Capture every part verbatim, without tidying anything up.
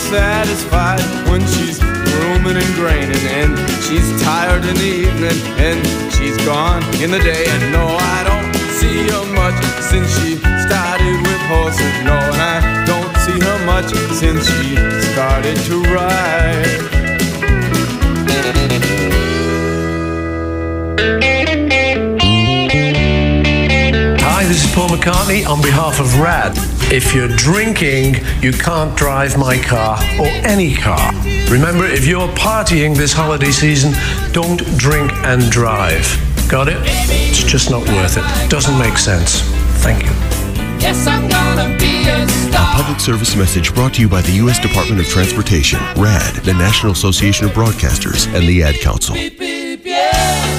satisfied when she's grooming and graining, and she's tired in the evening, and she's gone in the day. And no, I don't see her much since she started with horses. No, and I don't see her much since she started to ride. Hi, this is Paul McCartney on behalf of RAD. If you're drinking, you can't drive my car or any car. Remember, if you're partying this holiday season, don't drink and drive. Got it? It's just not worth it. Doesn't make sense. Thank you. Yes, I'm gonna be a star. A public service message brought to you by the U S Department of Transportation, RAD, the National Association of Broadcasters, and the Ad Council. Beep, beep, yeah.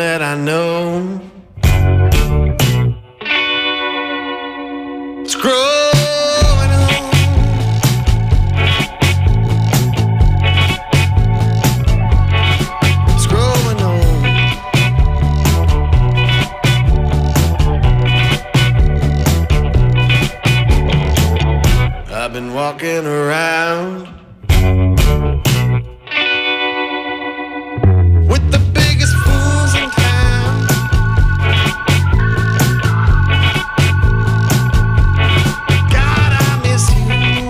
that I know. It's growing on. It's growing on. I've been walking around with the biggest fools in town. God, I miss you.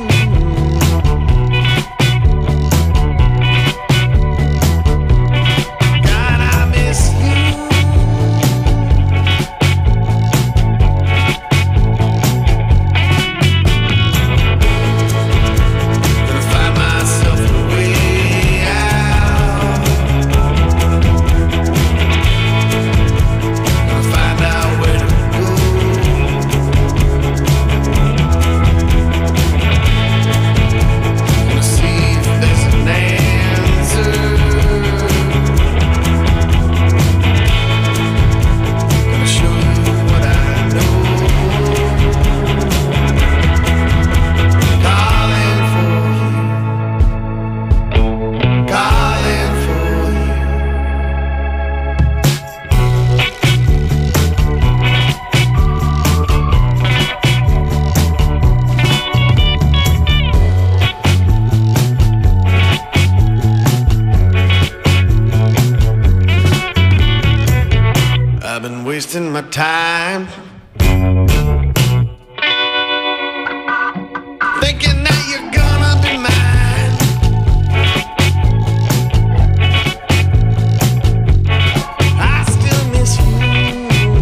God, I miss you. Gonna find myself a way out. Gonna find out where to go. Gonna see if there's an answer. Gonna show you what I know. Calling for you. Calling for you. I've been wasting my time thinking that you're gonna be mine. I still miss you.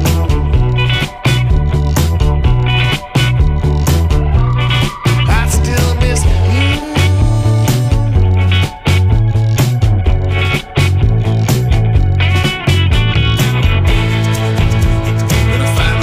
I still miss you. Gonna find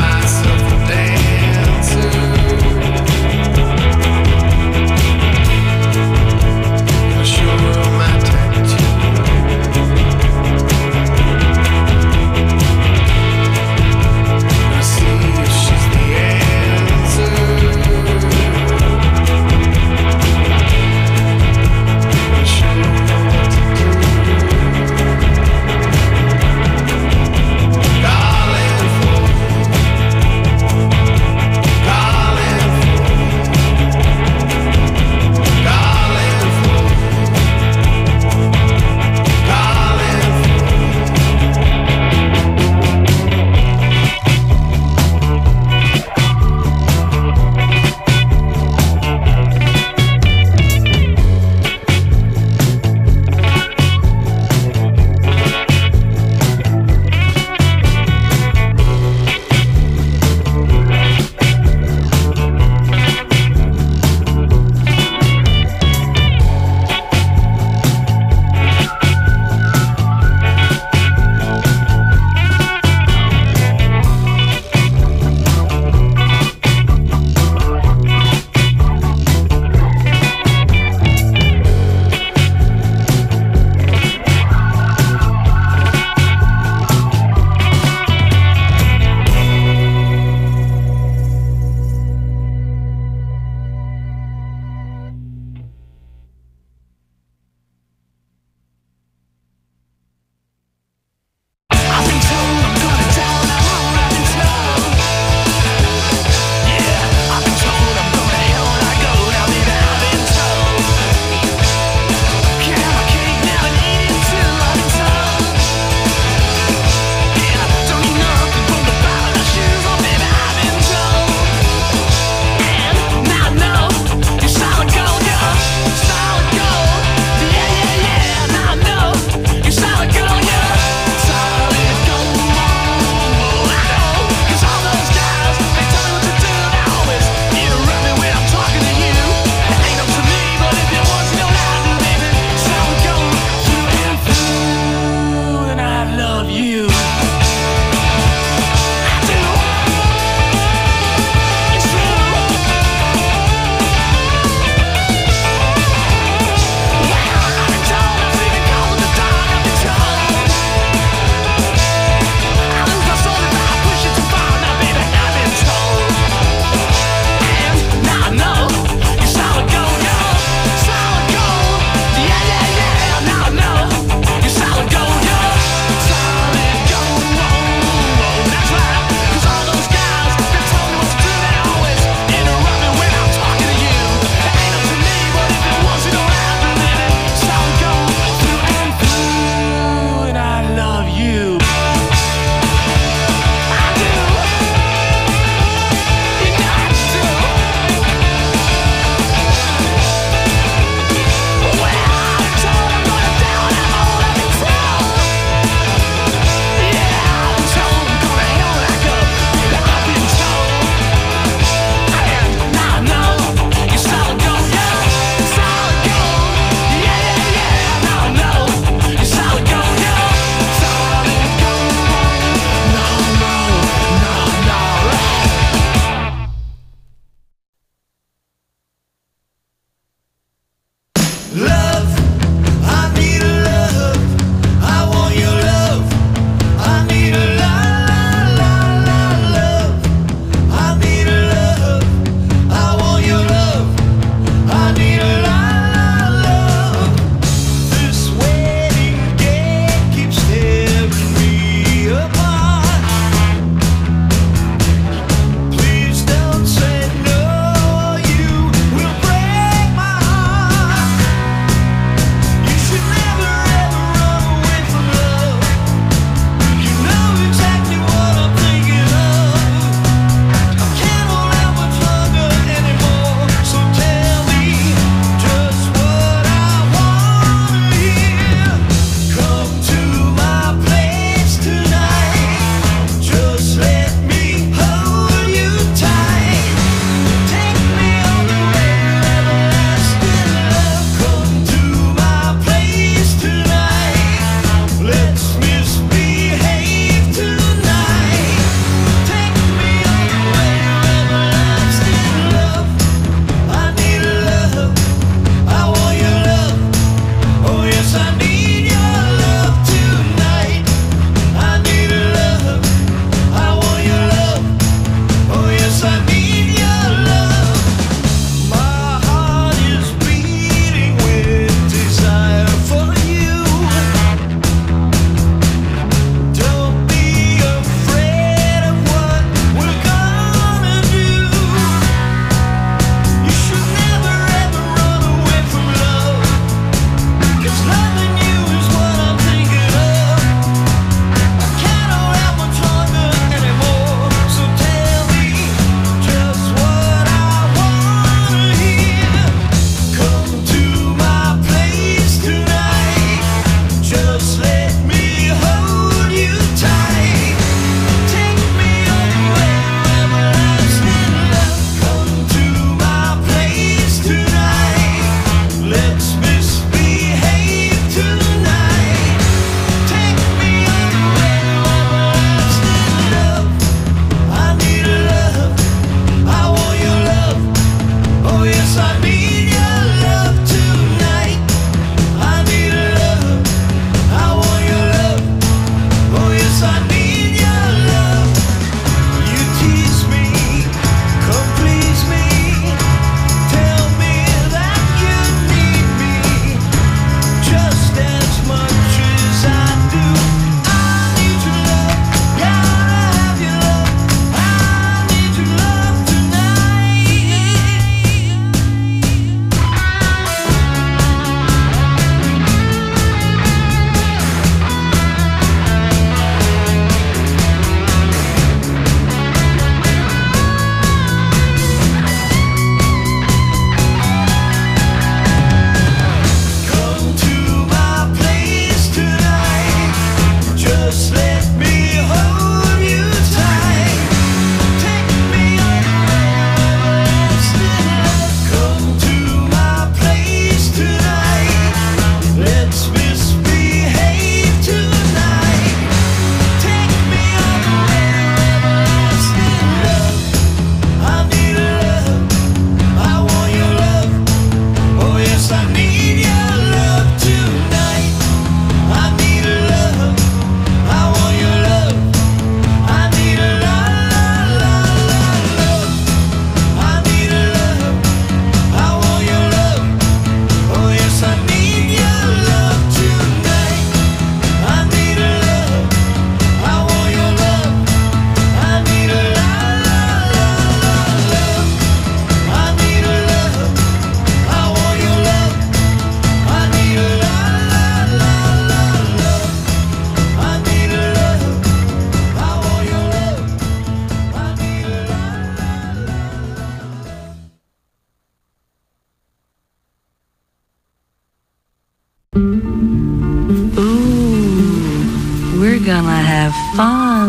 gonna have fun.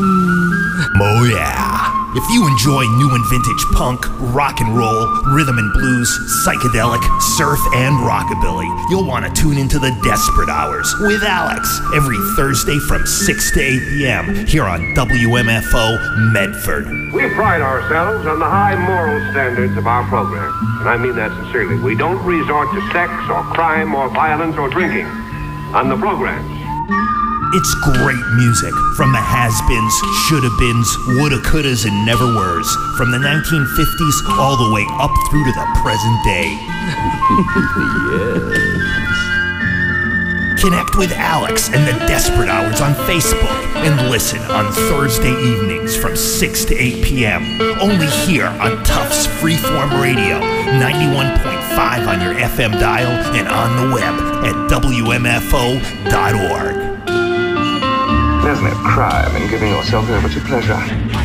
Oh yeah. If you enjoy new and vintage punk, rock and roll, rhythm and blues, psychedelic, surf, and rockabilly, you'll want to tune into the Desperate Hours with Alex every Thursday from six to eight p.m. here on W M F O Medford. We pride ourselves on the high moral standards of our program, and I mean that sincerely. We don't resort to sex or crime or violence or drinking on the programs. It's great music from the has-beens, shoulda-beens, woulda-couldas, and never-weres, from the nineteen fifties all the way up through to the present day. Yes. Connect with Alex and the Desperate Hours on Facebook and listen on Thursday evenings from six to eight p.m. only here on Tufts Freeform Radio, ninety-one point five on your F M dial and on the web at W M F O dot org. There's no crime in giving yourself over to pleasure.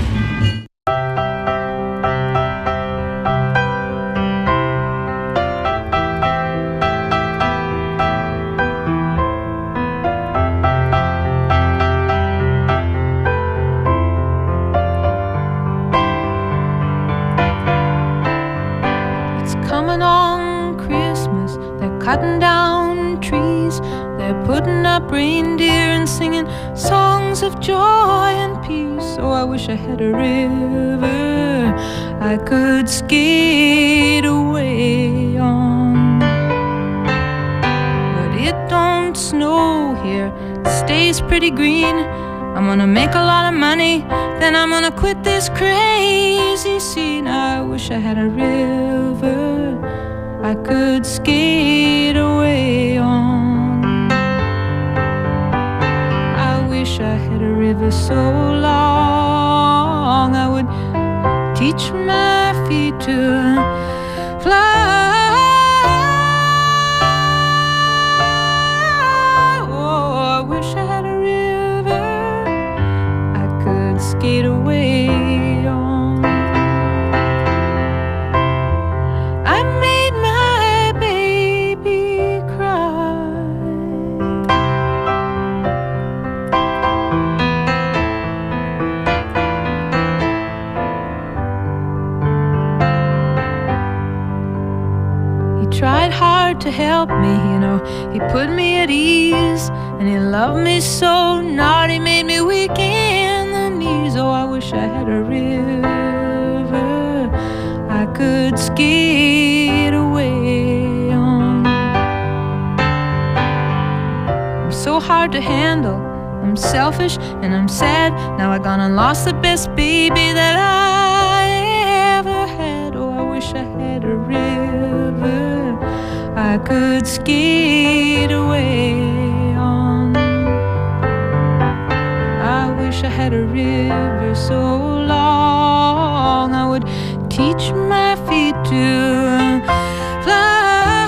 It's coming on Christmas. They're cutting down trees. They're putting up reindeer and singing songs of joy and peace. Oh, I wish I had a river I could skate away on. But it don't snow here, it stays pretty green. I'm gonna make a lot of money, then I'm gonna quit this crazy scene. I wish I had a river I could skate away on. I had a river so long I would teach my feet to fly. Oh, I wish I had a river I could skate away on. I made my baby cry. Tried hard to help me, you know. He put me at ease, and he loved me so. Naughty made me weak in the knees. Oh, I wish I had a river I could skate away on. I'm so hard to handle, I'm selfish and I'm sad. Now I gone and lost the best baby that I ever had. Oh, I wish I had a river I could skate away on. I wish I had a river so long I would teach my feet to fly.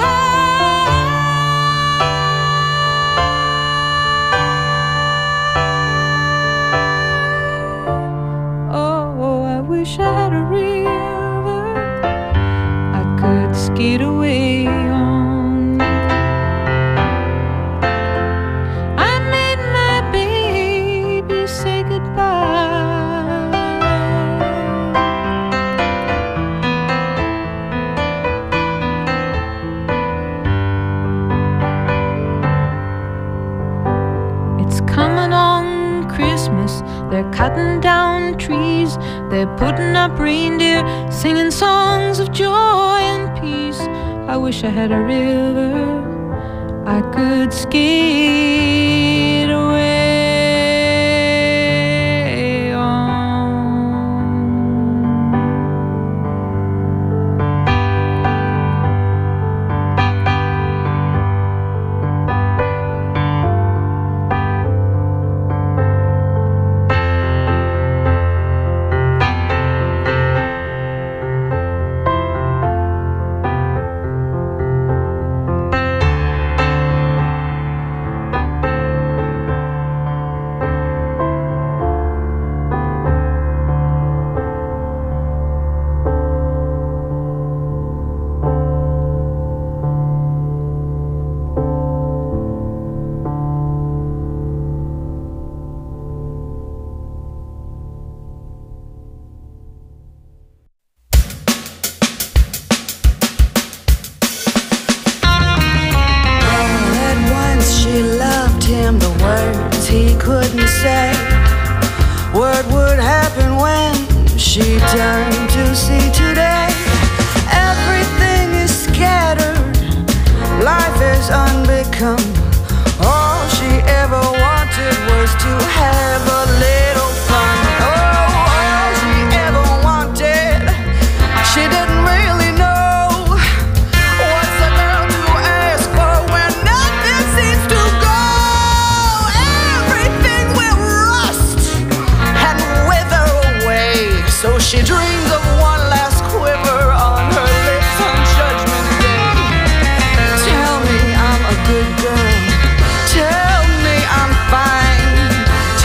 Oh, I wish I had a river I could skate away on. I made my baby say goodbye. It's coming on Christmas. They're cutting down trees. They're putting up reindeer, singing songs of joy and peace. I wish I had a river I could skate away on. He couldn't say what would happen when she turned to see today. Everything is scattered, life is unbecome. All she ever wanted was to have a little fun. Oh, all she ever wanted, she didn't really know. What's a girl to ask for when nothing seems to go? Everything will rust and wither away. So she dreams of one last quiver on her lips on Judgment Day. Tell me I'm a good girl, tell me I'm fine,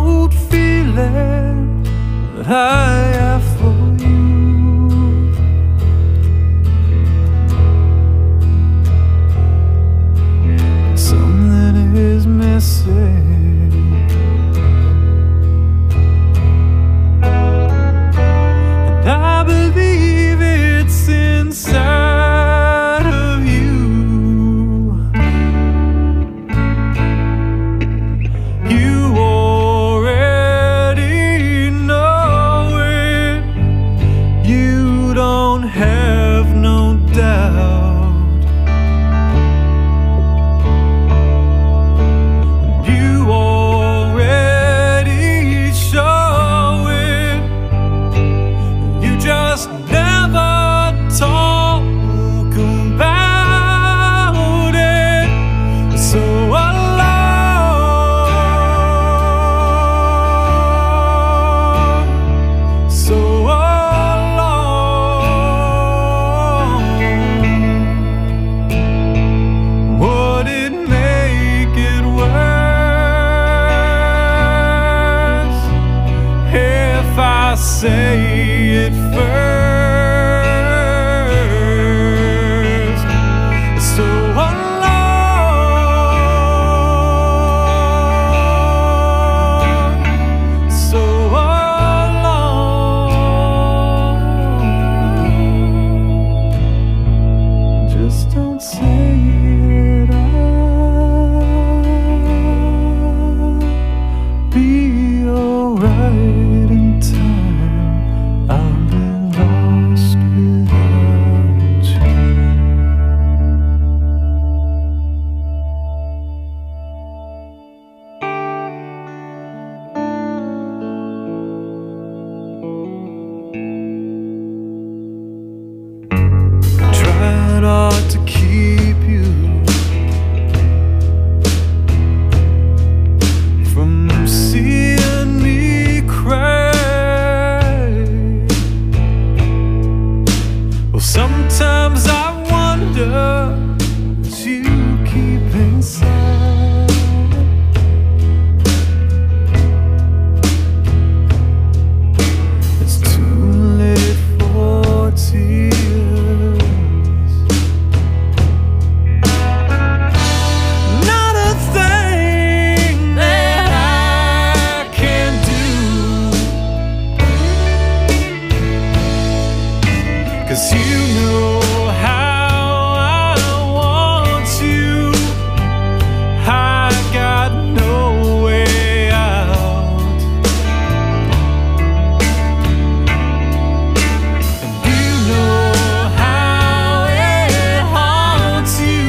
old feeling that I have for you. Something is missing, and I believe it's inside of you. You already know it. You don't have no doubt. Say it first. So alone, so alone. Just don't say it. I'll be alright in time. I'll be lost without you. Tried hard to keep you from seeing me cry. Well, sometimes I wonder what you keep inside. It's too late for tears. Not a thing that I can do, 'cause you know how I want you. I got no way out, and you know how it haunts you.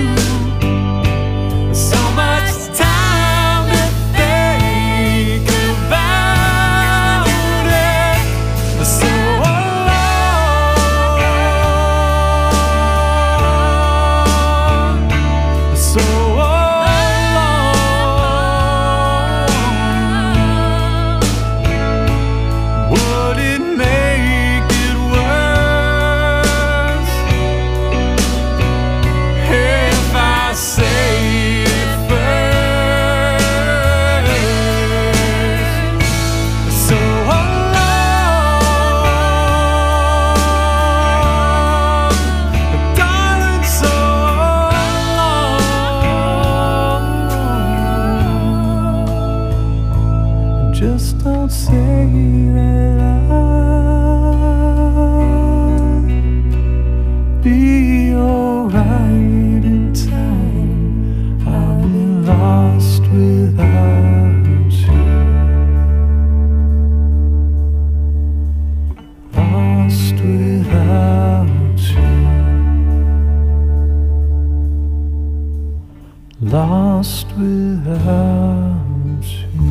So much time to think about it. So so alone. Would it make it worse if I say it first? So alone, darling, so just don't say that I'll be alright in time. I'll be lost without you. Lost without you. Lost without you.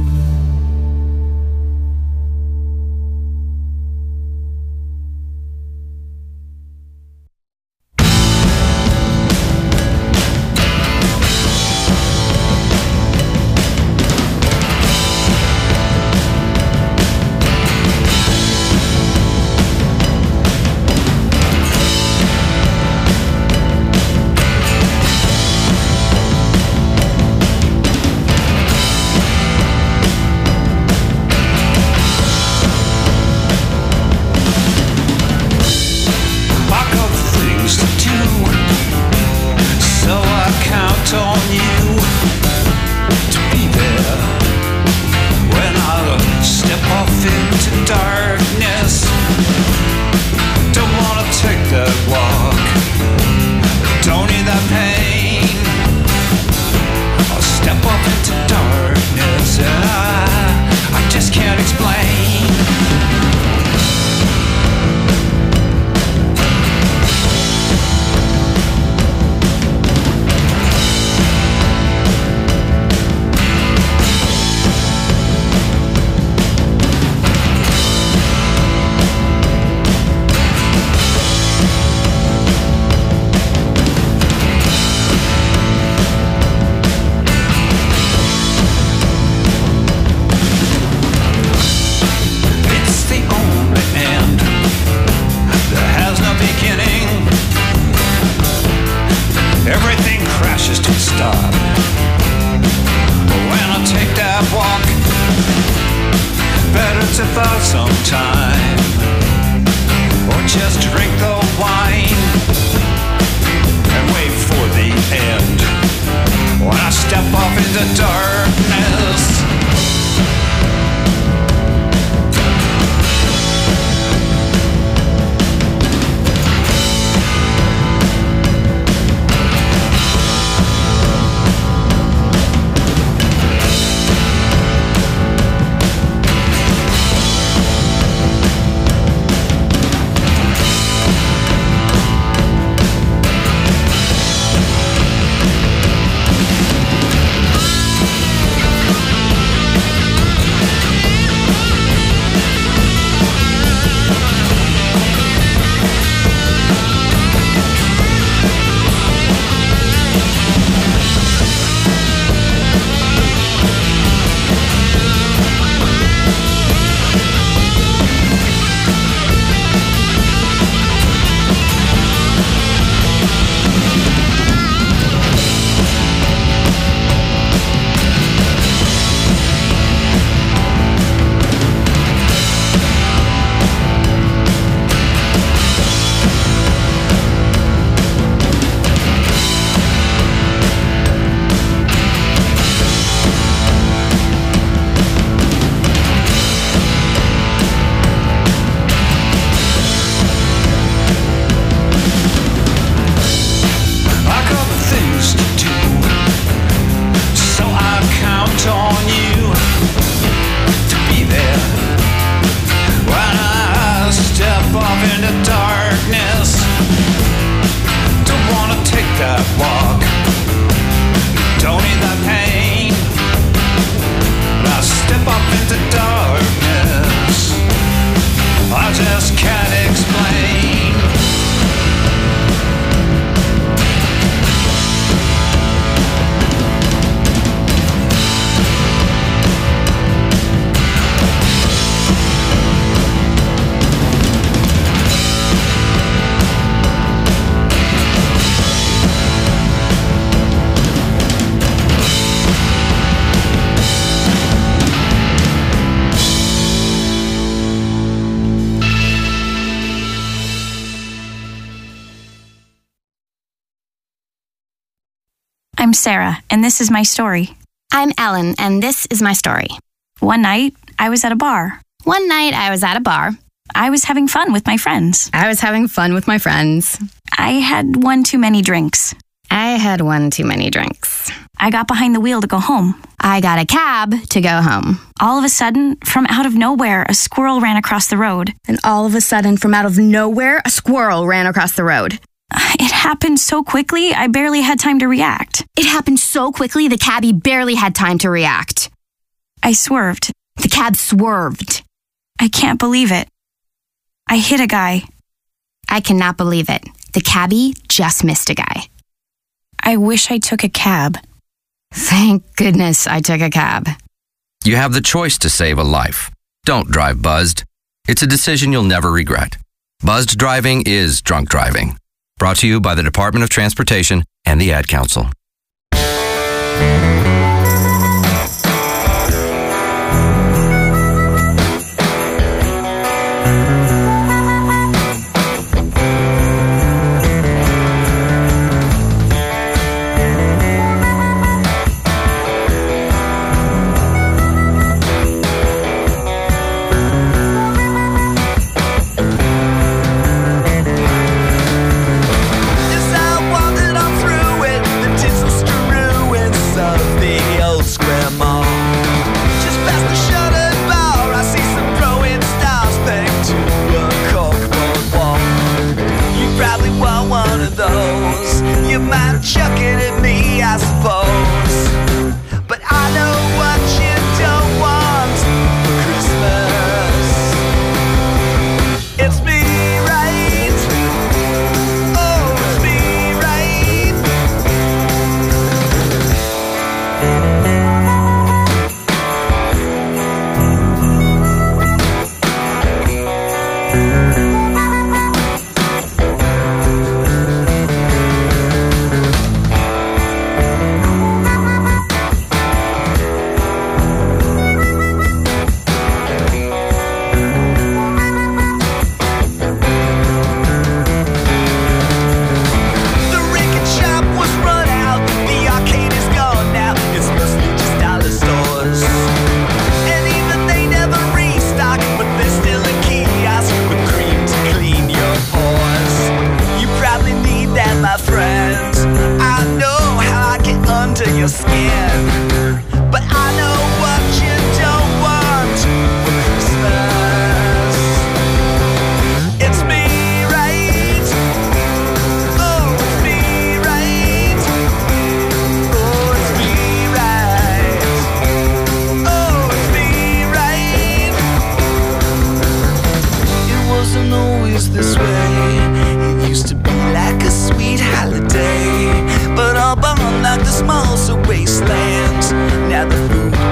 I just can't explain. Everything crashes to a stop. But when I take that walk, better to buy some time, or just drink the wine and wait for the end. When I step off into darkness, I'm Sarah, and this is my story. I'm Ellen, and this is my story. One night, I was at a bar. One night, I was at a bar. I was having fun with my friends. I was having fun with my friends. I had one too many drinks. I had one too many drinks. I got behind the wheel to go home. I got a cab to go home. All of a sudden, from out of nowhere, a squirrel ran across the road. And all of a sudden, from out of nowhere, a squirrel ran across the road. It happened so quickly, I barely had time to react. It happened so quickly, the cabbie barely had time to react. I swerved. The cab swerved. I can't believe it. I hit a guy. I cannot believe it. The cabbie just missed a guy. I wish I took a cab. Thank goodness I took a cab. You have the choice to save a life. Don't drive buzzed. It's a decision you'll never regret. Buzzed driving is drunk driving. Brought to you by the Department of Transportation and the Ad Council. Yes, I wandered on through it. The but I know what you don't want for Christmas. It's me, right? Oh, it's me, right? Oh, it's me, right? Oh, it's me, right? It wasn't always this way. It used to be like a sweet holiday, but all burned like the smalls of wastelands. Now the food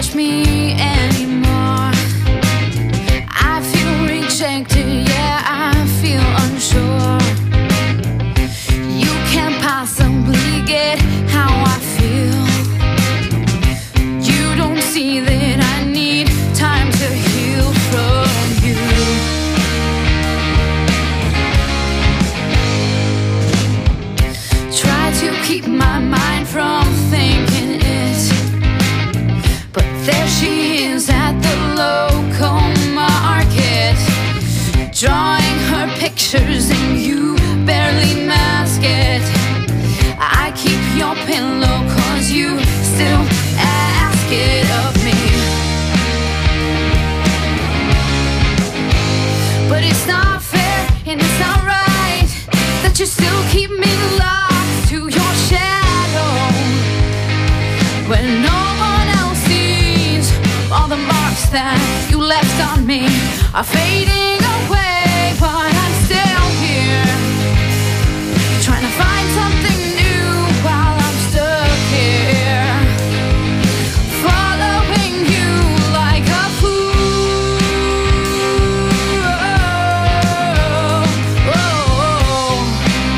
trust me anymore. I feel rejected, yeah, I feel unsure. You can't possibly get how I feel. You don't see that I need time to heal from you. Try to keep my mind from thinking it, but there she is at the local market, drawing her pictures and you barely mask it. I keep your pillow cause you still ask it of me. But it's not fair and it's not right that you still keep me locked to your shadow, when no one else sees all the marks that you left on me are fading away. But I'm still here, trying to find something new while I'm stuck here, following you like a fool. Oh, oh, oh.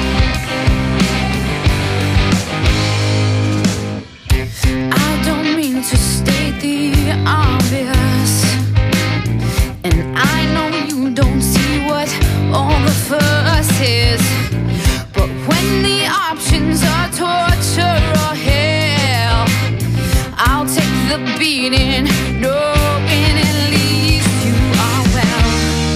I don't mean to state the obvious, and I know you don't see what all the fuss is, but when the options are torture or hell, I'll take the beating, knowing at least you are well.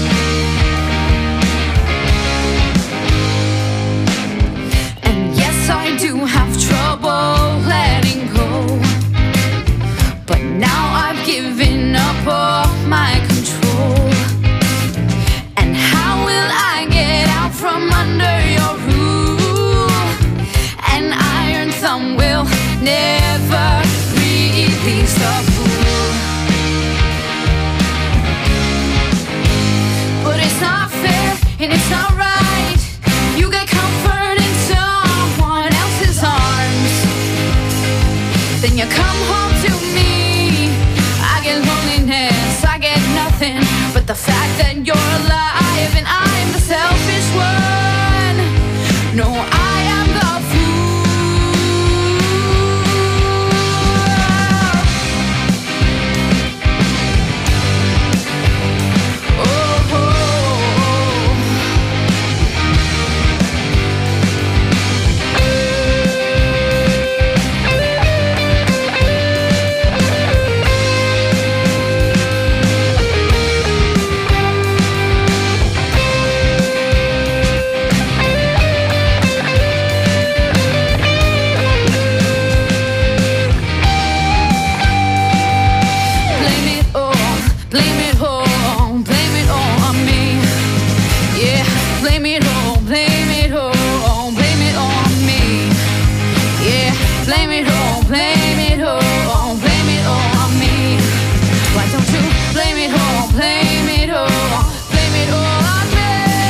And yes, I do have trouble letting go, but now I've given up all my control. And how will I get out from under your rule? An iron thumb will never release the fool. But it's not fair and it's not right. You get comfort in someone else's arms, then you come home to me. I get loneliness, I get nothing but the fact that you're alive and I'm the selfish one. No, I am the fool. Oh, oh, blame it all, blame it all, blame it all on me. Yeah, blame it all, blame it all, blame it all on me. Yeah, blame it all, blame it all, blame it all on me. Why don't you blame it all, blame it all, blame it all on me?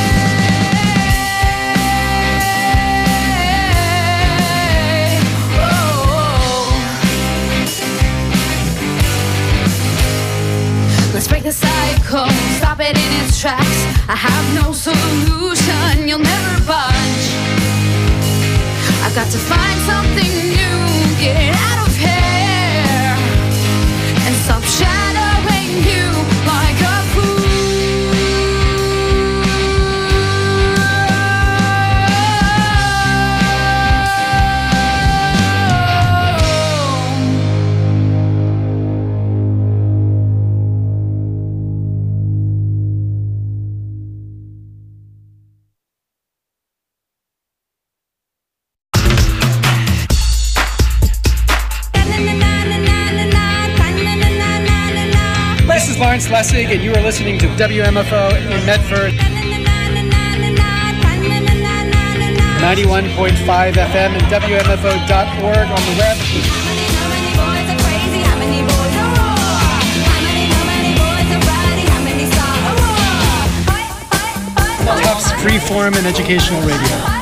Oh. Let's break the cycle, stop it in its tracks. I have no solution, you'll never budge. I've got to find something new, get out of here, and stop shadowing you like a fool. This is Lawrence Lessig, and you are listening to W M F O in Medford. ninety-one point five F M and W M F O dot org on the web. Tufts Freeform and Educational Radio.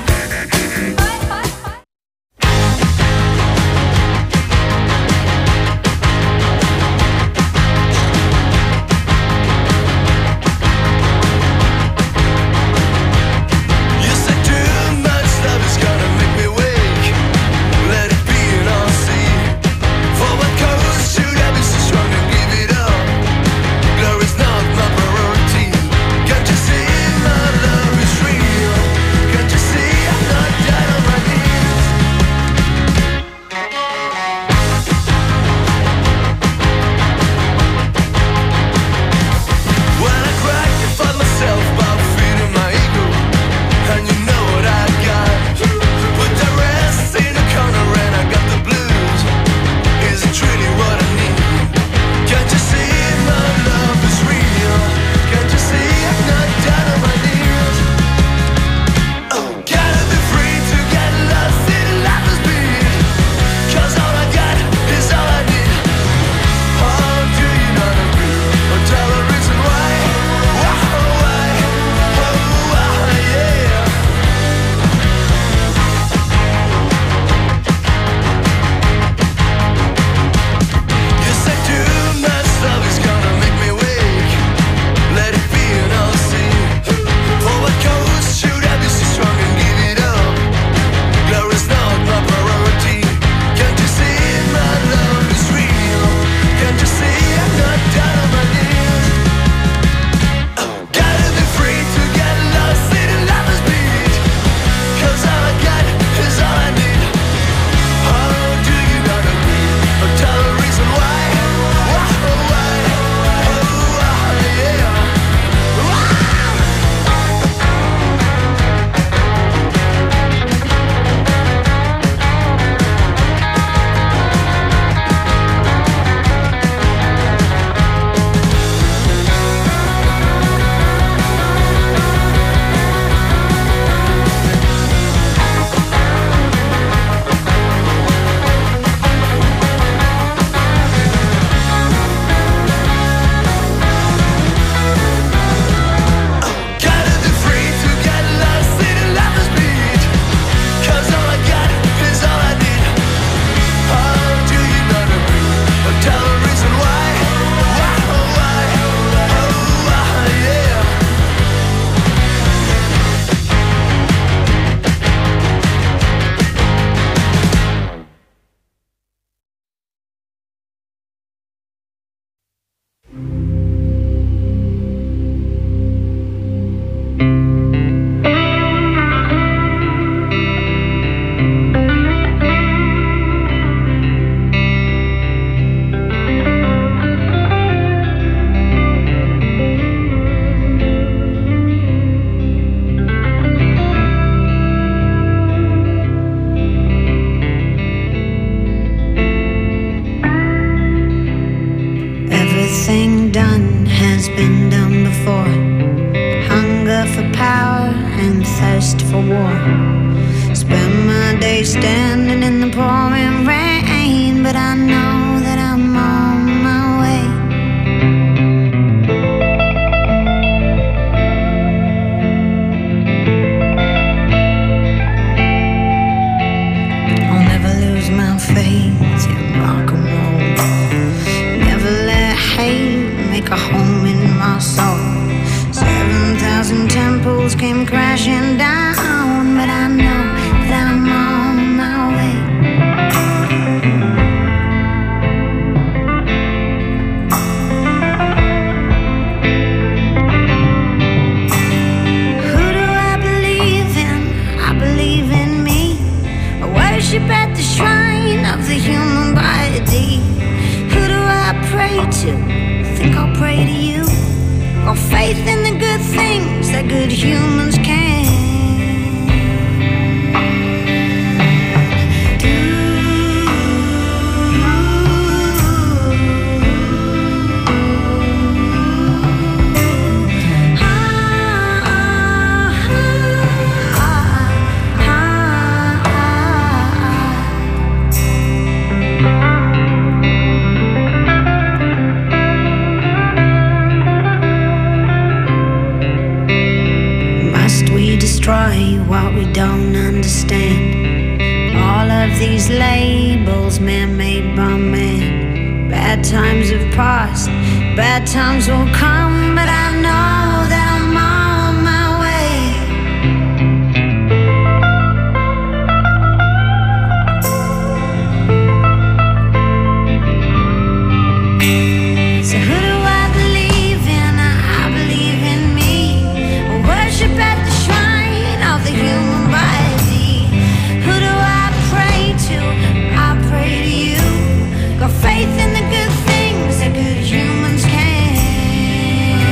stay standing in the pouring rain, but I know that I'm on my way. I'll never lose my faith in rock and roll. Never let hate make a home in my soul. Seven thousand temples came crashing down, but I know that I'm on my way. Who do I believe in? I believe in me. I worship at the shrine of the human body. Who do I pray to? Think I'll pray to you. Got faith in the good things that good humans can do. Ah, ah, ah, ah, Must we destroy what we don't understand? All of these labels man-made by man. Bad times have passed, bad times will come, but I know that I'm on my way. So who do I believe in? I believe in me. I worship at the shrine of the human body. Who do I pray to? I pray to you. Got faith in the good things that good humans can.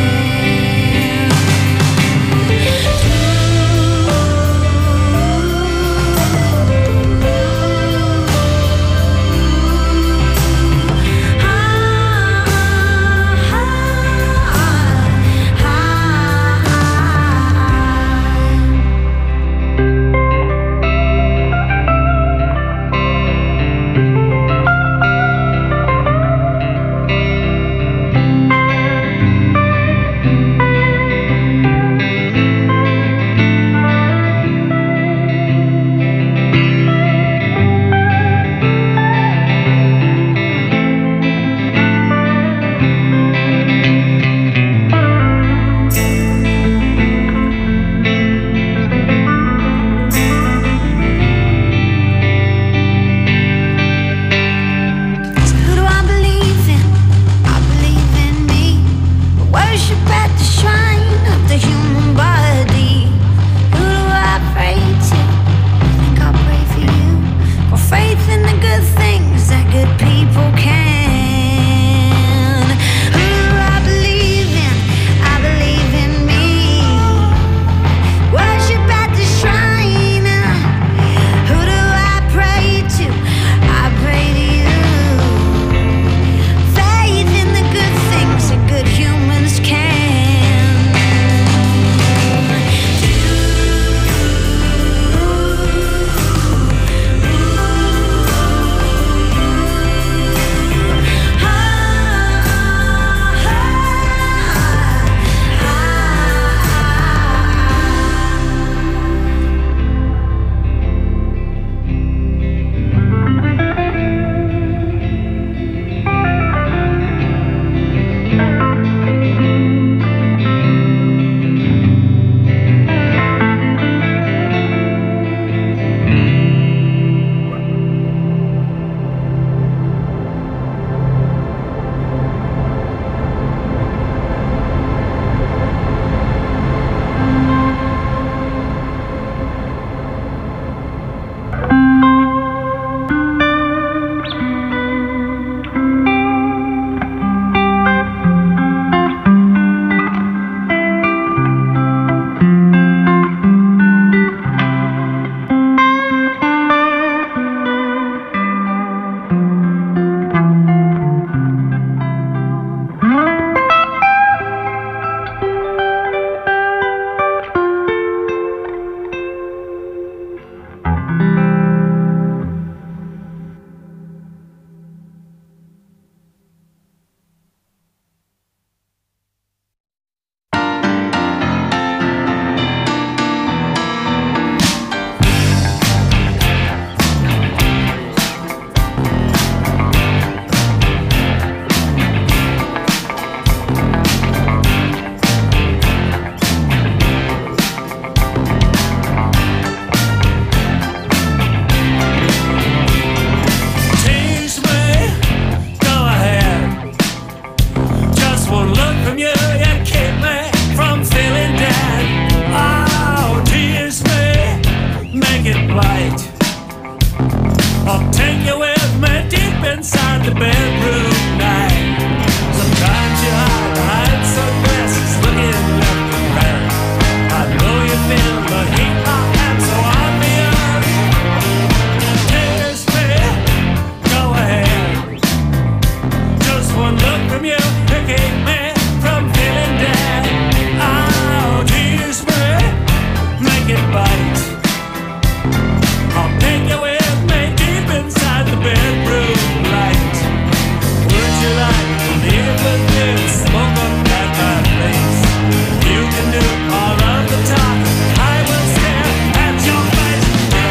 from you to keep me from feeling dead. Oh, teaspray, make it bite. I'll take you with me deep inside the bedroom light. Would you like to live with me and smoke up at my place? You can do all of the talk. I will stare at your face.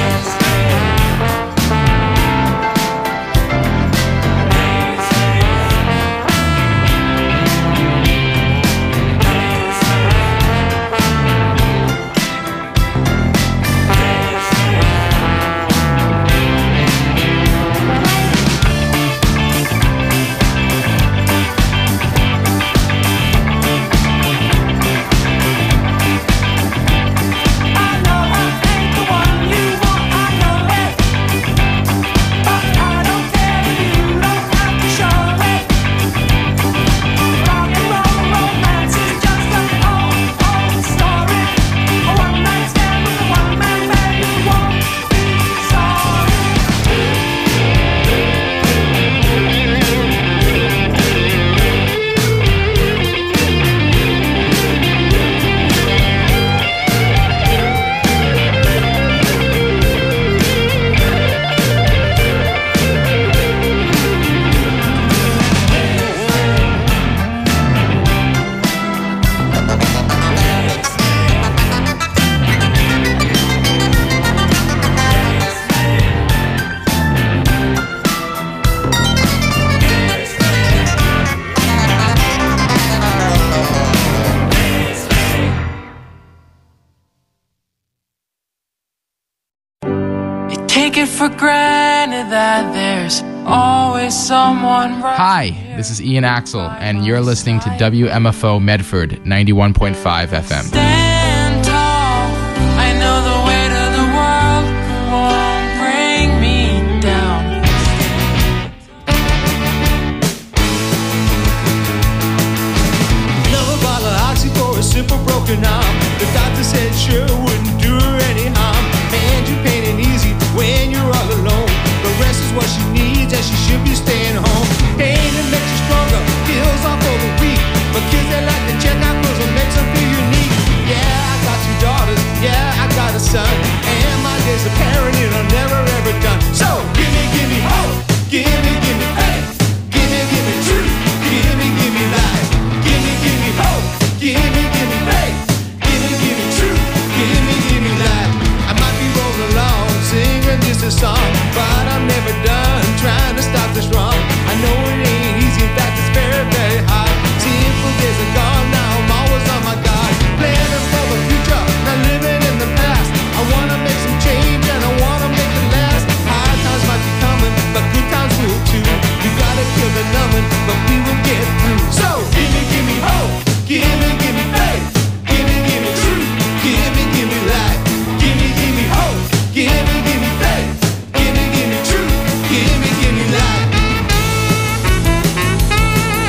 For granted that there's always someone right. Hi, this is Ian Axel, and you're listening to W M F O Medford ninety-one point five F M. Stand tall. I know the weight of the world won't bring me down. Another bottle of oxy for a simple broken arm. The doctor said sure wouldn't do her any harm. And you pain and easy when you're all alone. The rest is what she needs, and she should be.